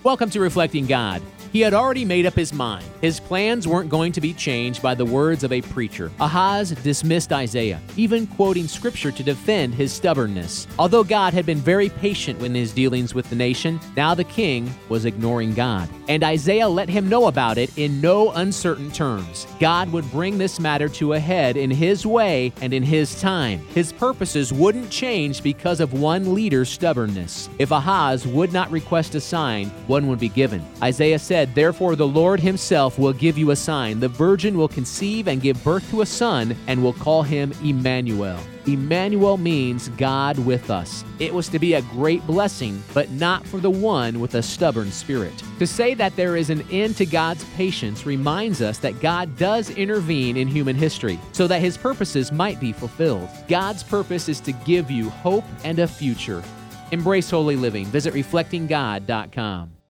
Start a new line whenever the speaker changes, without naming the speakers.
Welcome to Reflecting God. He had already made up his mind. His plans weren't going to be changed by the words of a preacher. Ahaz dismissed Isaiah, even quoting scripture to defend his stubbornness. Although God had been very patient in his dealings with the nation, now the king was ignoring God. And Isaiah let him know about it in no uncertain terms. God would bring this matter to a head in his way and in his time. His purposes wouldn't change because of one leader's stubbornness. If Ahaz would not request a sign, one would be given. Isaiah said, "Therefore the Lord himself will give you a sign. The virgin will conceive and give birth to a son, and will call him Emmanuel." Emmanuel means God with us. It was to be a great blessing, but not for the one with a stubborn spirit. To say that there is an end to God's patience reminds us that God does intervene in human history so that his purposes might be fulfilled. God's purpose is to give you hope and a future. Embrace holy living. Visit reflectinggod.com.